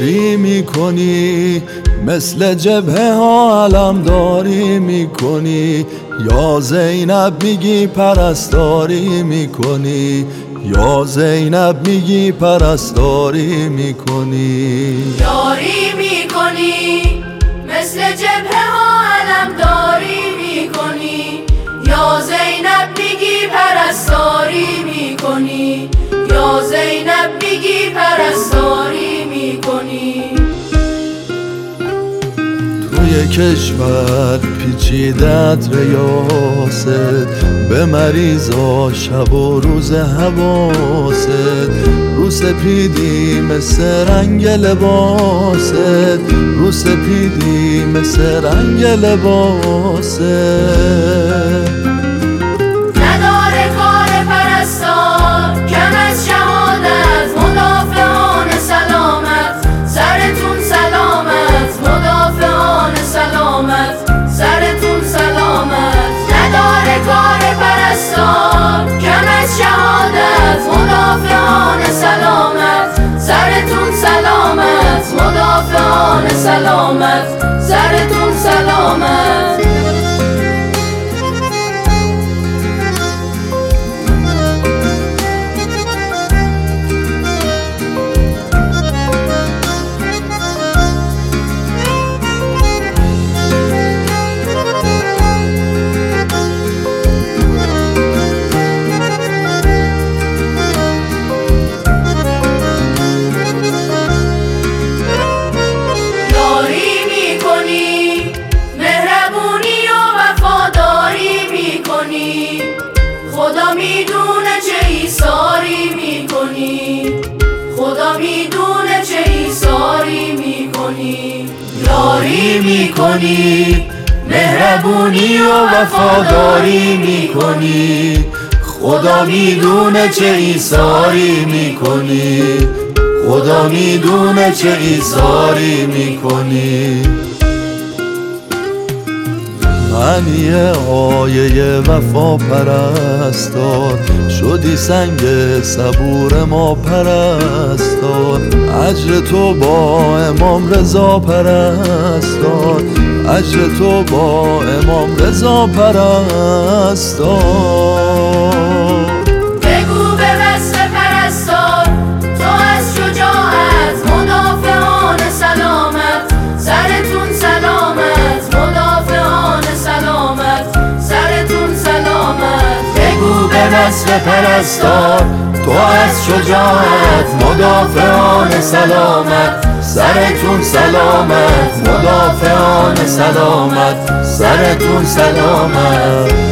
یاری میکنی، مثل جبهه ها علمداری میکنی. یا زینب میگی پرستاری میکنی، یا زینب میگی پرستاری میکنی. یاری میکنی، مثل جبهه ها علمداری میکنی. یا زینب میگی پرستاری میکنی، یا زینب میگی پرستاری میکنی. توی کشور پیچیدت ریاست، به مریضا شب و روز حواست. رو سپیدی مثل رنگ لباست، رو سپیدی مثل رنگ لباست. نداره کار پرستار کم از شهادت، مدافعان سلامت سرتون سلامت، مدافعان سلامت سرتون سلامت. نداره کار پرستار کم از شهادت، مدافعان سلامت سرتون سلامت، مدافعان سلامت سرتون سلامت. خدا میدونه چه ایثاری میکنی، خدا میدونه چه ایثاری میکنی. یاری میکنی، مهربونی و وفاداری میکنی. خدا میدونه چه ایثاری میکنی، خدا میدونه چه ایثاری میکنی. معنی آیه وفا پرستار، شدی سنگ صبور ما پرستار. اجر تو با امام رضا پرستار، اجر تو با امام رضا پرستار. بگو به وصف پرستار تو از شجاعت، مدافعان سلامت سرتون سلامت، مدافعان سلامت سرتون سلامت. بگو به وصف پرستار تو از شجاعت، مدافعان سلامت سرتون سلامت، مدافعان سلامت سرتون سلامت.